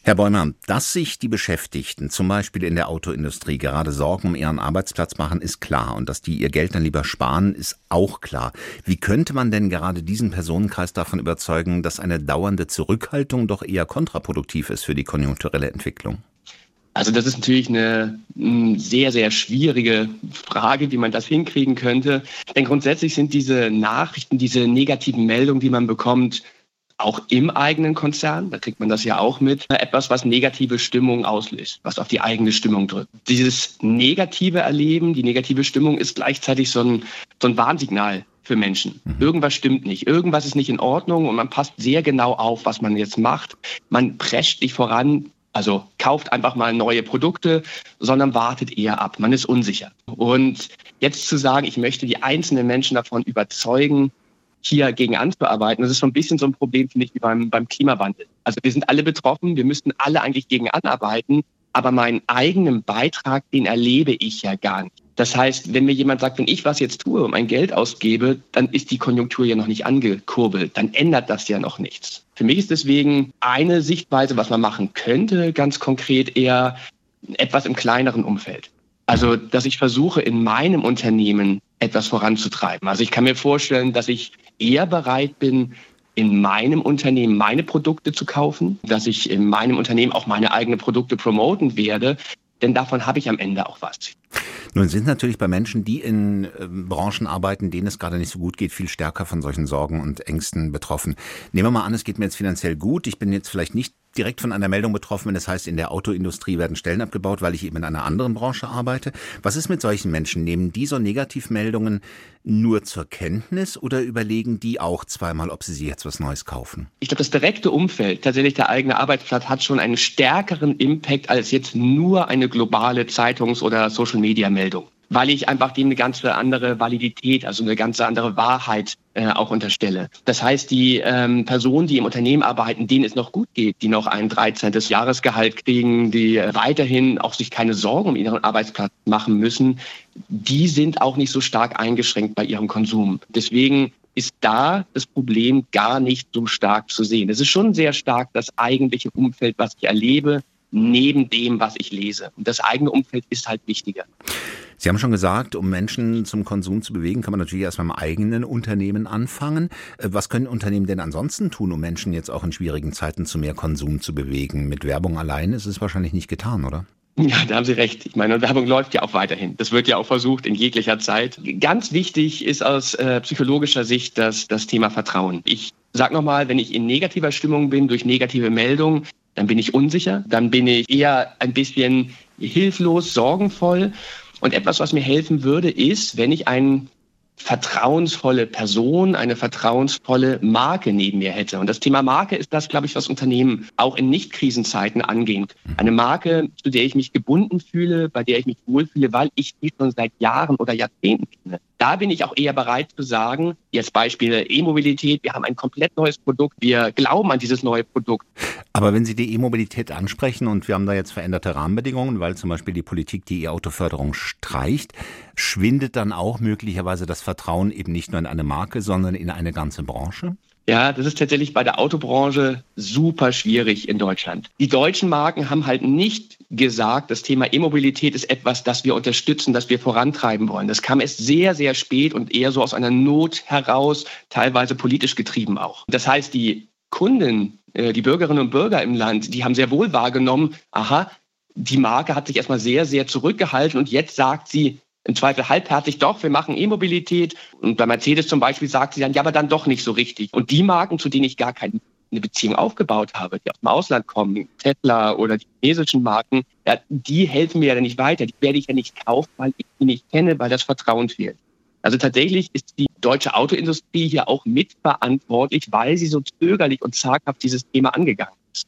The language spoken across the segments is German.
Herr Bäumer, dass sich die Beschäftigten, zum Beispiel in der Autoindustrie, gerade Sorgen um ihren Arbeitsplatz machen, ist klar. Und dass die ihr Geld dann lieber sparen, ist auch klar. Wie könnte man denn gerade diesen Personenkreis davon überzeugen, dass eine dauernde Zurückhaltung doch eher kontraproduktiv ist für die konjunkturelle Entwicklung? Also das ist natürlich eine sehr, sehr schwierige Frage, wie man das hinkriegen könnte. Denn grundsätzlich sind diese Nachrichten, diese negativen Meldungen, die man bekommt, auch im eigenen Konzern, da kriegt man das ja auch mit, etwas, was negative Stimmung auslöst, was auf die eigene Stimmung drückt. Dieses negative Erleben, die negative Stimmung ist gleichzeitig so ein Warnsignal für Menschen. Irgendwas stimmt nicht, irgendwas ist nicht in Ordnung und man passt sehr genau auf, was man jetzt macht. Man prescht sich voran, also kauft einfach mal neue Produkte, sondern wartet eher ab. Man ist unsicher. Und jetzt zu sagen, ich möchte die einzelnen Menschen davon überzeugen, hier gegen anzuarbeiten. Das ist so ein bisschen so ein Problem, finde ich, wie beim Klimawandel. Also wir sind alle betroffen, wir müssten alle eigentlich gegen anarbeiten, aber meinen eigenen Beitrag, den erlebe ich ja gar nicht. Das heißt, wenn mir jemand sagt, wenn ich was jetzt tue und mein Geld ausgebe, dann ist die Konjunktur ja noch nicht angekurbelt, dann ändert das ja noch nichts. Für mich ist deswegen eine Sichtweise, was man machen könnte, ganz konkret eher etwas im kleineren Umfeld. Also, dass ich versuche, in meinem Unternehmen etwas voranzutreiben. Also ich kann mir vorstellen, dass ich eher bereit bin, in meinem Unternehmen meine Produkte zu kaufen, dass ich in meinem Unternehmen auch meine eigenen Produkte promoten werde, denn davon habe ich am Ende auch was. Nun sind natürlich bei Menschen, die in Branchen arbeiten, denen es gerade nicht so gut geht, viel stärker von solchen Sorgen und Ängsten betroffen. Nehmen wir mal an, es geht mir jetzt finanziell gut. Ich bin jetzt vielleicht nicht direkt von einer Meldung betroffen, wenn es heißt, in der Autoindustrie werden Stellen abgebaut, weil ich eben in einer anderen Branche arbeite. Was ist mit solchen Menschen? Nehmen die so Negativmeldungen nur zur Kenntnis oder überlegen die auch zweimal, ob sie sich jetzt was Neues kaufen? Ich glaube, das direkte Umfeld, tatsächlich der eigene Arbeitsplatz, hat schon einen stärkeren Impact als jetzt nur eine globale Zeitungs- oder Social-Media-Meldung. Weil ich einfach dem eine ganz andere Validität, also eine ganz andere Wahrheit auch unterstelle. Das heißt, die Personen, die im Unternehmen arbeiten, denen es noch gut geht, die noch ein 13. Jahresgehalt kriegen, die weiterhin auch sich keine Sorgen um ihren Arbeitsplatz machen müssen, die sind auch nicht so stark eingeschränkt bei ihrem Konsum. Deswegen ist da das Problem gar nicht so stark zu sehen. Es ist schon sehr stark das eigentliche Umfeld, was ich erlebe, neben dem, was ich lese. Und das eigene Umfeld ist halt wichtiger. Sie haben schon gesagt, um Menschen zum Konsum zu bewegen, kann man natürlich erst beim eigenen Unternehmen anfangen. Was können Unternehmen denn ansonsten tun, um Menschen jetzt auch in schwierigen Zeiten zu mehr Konsum zu bewegen? Mit Werbung allein ist es wahrscheinlich nicht getan, oder? Ja, da haben Sie recht. Ich meine, Werbung läuft ja auch weiterhin. Das wird ja auch versucht in jeglicher Zeit. Ganz wichtig ist aus psychologischer Sicht das Thema Vertrauen. Ich sage nochmal, wenn ich in negativer Stimmung bin durch negative Meldungen, dann bin ich unsicher, dann bin ich eher ein bisschen hilflos, sorgenvoll. Und etwas, was mir helfen würde, ist, wenn ich eine vertrauensvolle Person, eine vertrauensvolle Marke neben mir hätte. Und das Thema Marke ist das, glaube ich, was Unternehmen auch in Nicht-Krisenzeiten angehen. Eine Marke, zu der ich mich gebunden fühle, bei der ich mich wohlfühle, weil ich die schon seit Jahren oder Jahrzehnten kenne. Da bin ich auch eher bereit zu sagen, jetzt Beispiel E-Mobilität, wir haben ein komplett neues Produkt, wir glauben an dieses neue Produkt. Aber wenn Sie die E-Mobilität ansprechen und wir haben da jetzt veränderte Rahmenbedingungen, weil zum Beispiel die Politik die E-Auto-Förderung streicht, schwindet dann auch möglicherweise das Vertrauen eben nicht nur in eine Marke, sondern in eine ganze Branche? Ja, das ist tatsächlich bei der Autobranche super schwierig in Deutschland. Die deutschen Marken haben halt nicht gesagt, das Thema E-Mobilität ist etwas, das wir unterstützen, das wir vorantreiben wollen. Das kam erst sehr, sehr spät und eher so aus einer Not heraus, teilweise politisch getrieben auch. Das heißt, die Kunden, die Bürgerinnen und Bürger im Land, die haben sehr wohl wahrgenommen, aha, die Marke hat sich erstmal sehr, sehr zurückgehalten und jetzt sagt sie, im Zweifel halbherzig, doch, wir machen E-Mobilität. Und bei Mercedes zum Beispiel sagt sie dann, ja, aber dann doch nicht so richtig. Und die Marken, zu denen ich gar keine Beziehung aufgebaut habe, die aus dem Ausland kommen, Tesla oder die chinesischen Marken, ja, die helfen mir ja nicht weiter. Die werde ich ja nicht kaufen, weil ich die nicht kenne, weil das Vertrauen fehlt. Also tatsächlich ist die deutsche Autoindustrie hier auch mitverantwortlich, weil sie so zögerlich und zaghaft dieses Thema angegangen ist.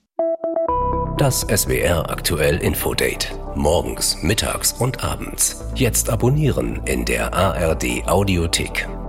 Das SWR Aktuell Infodate. Morgens, mittags und abends. Jetzt abonnieren in der ARD Audiothek.